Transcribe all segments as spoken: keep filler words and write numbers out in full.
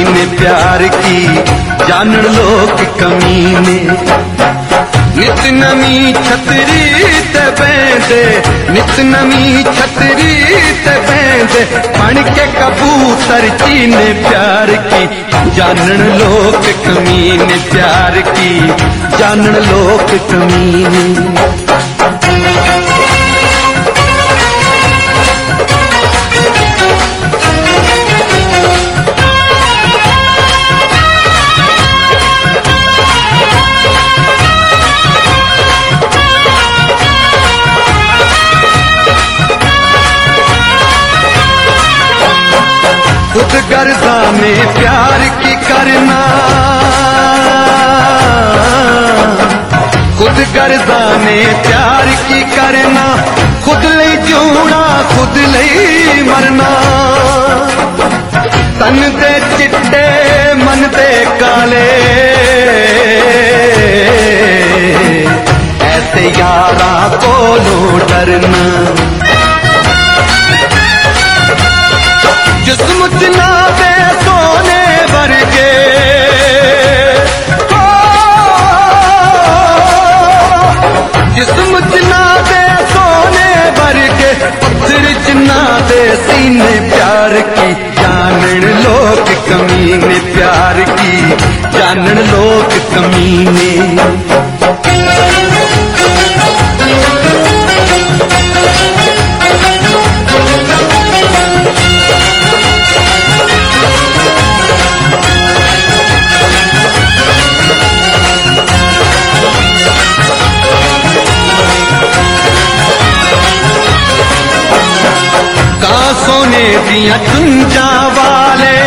ने प्यार की जानन लोग कमीने। नित नमी छतरी ते बैंदे, नित नमी छतरी ते बैंदे, बन के कबूतर चीने प्यार की जानन लोग कमीने। प्यार की जानन लोग कमीने। खुद गर्जा में प्यार की करना, खुद गर्जा में प्यार की करना, खुद ले जूना खुद ले मरना। तन दे चिट्टे मन दे काले, ऐसे यारा कोलों डरना। जिस्म जिना दे सोने वर्गे, जिस्म जिना दे सोने वर्गे, पत्थर जिना दे सीने प्यार की जानन लोग कमीने। प्यार की जानन लोग कमीने। सोने दिया चुंजा वाले,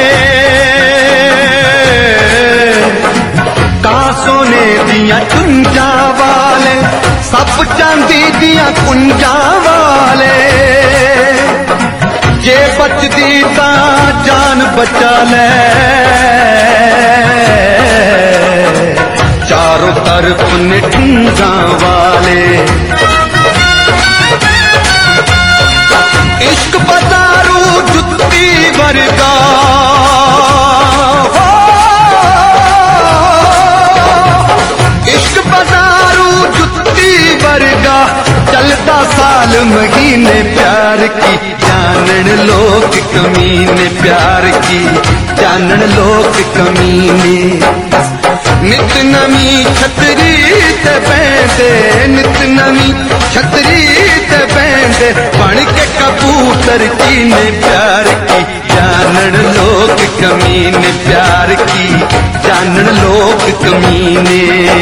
का सोने दिया चुंजा वाले, सब चांदी दिया कुंजा वाले। जे बचदी ता जान बचा ले, चारों तरफ ने ढूंढा वाले। इश्क बाजारू जुत्ती वर्गा, इश्क बाजारू जुत्ती वर्गा, चलता साल महीने प्यार की जानन लोग कमीने। प्यार की जानन लोग कमीने। नित नमी छतरी ते बैंदे, नित नमी छतरी ते बैंदे, बन के कबूतर चीने प्यार की जानन लोग कमीने। प्यार की जानन लोग कमीने।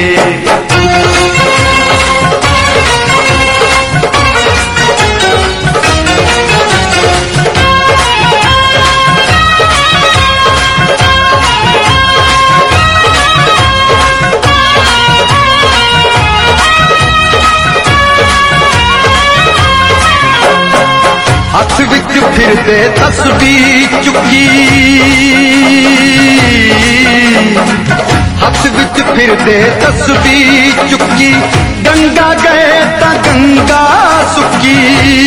हथ विच फिरदे तस्बीह चुकी, हथ विच फिरदे तस्बीह चुकी, गंगा गए ता गंगा सुकी।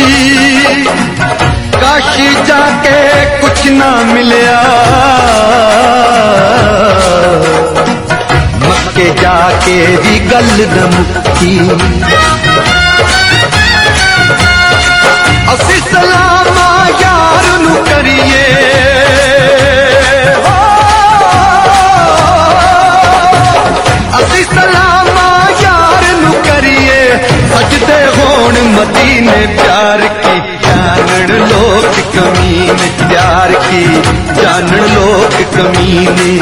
काशी जाके कुछ ना मिलया, मक्के जाके भी गल न मुक्की। असी सलामा यार नू करिए, असी सलामा यार नू करिए, सजदे होण मदीने। प्यार की जानन लोग कमीने। प्यार की जानन लोग कमीने।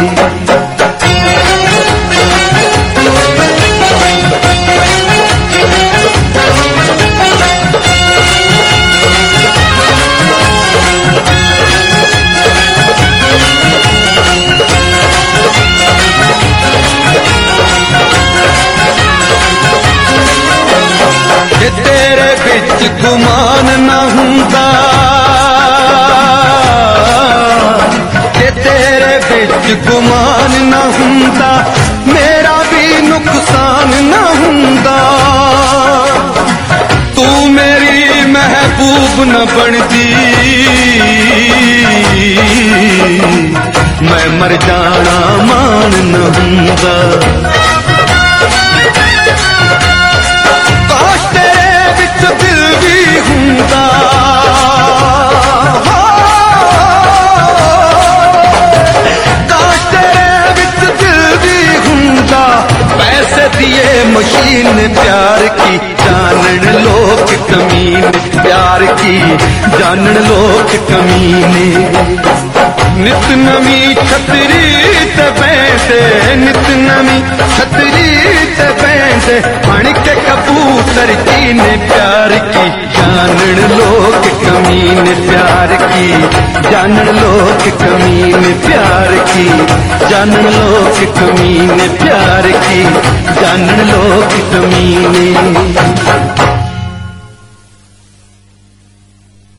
तेरे बिच गुमान न हुंदा, तेरे बिच गुमान न हुंदा, मेरा भी नुकसान न हुंदा। तू मेरी महबूब न बनदी, मैं मर जाना मान न हुंदा। काश तेरे विच दिल भी हुंदा, काश तेरे विच दिल भी हुंदा। पैसे दिए मशीन प्यार की जानन लोग कमीने, प्यार की जानन लोग कमीने। नित नवी छतरी ते बैंदे, नित नवी छतरी ते बैंदे, बन के कबूतर कीने प्यार की जानन लोग कमीने, प्यार की जानन लोग कमीने, प्यार की जानन लोग कमीने, प्यार की जानन लोग कमीने।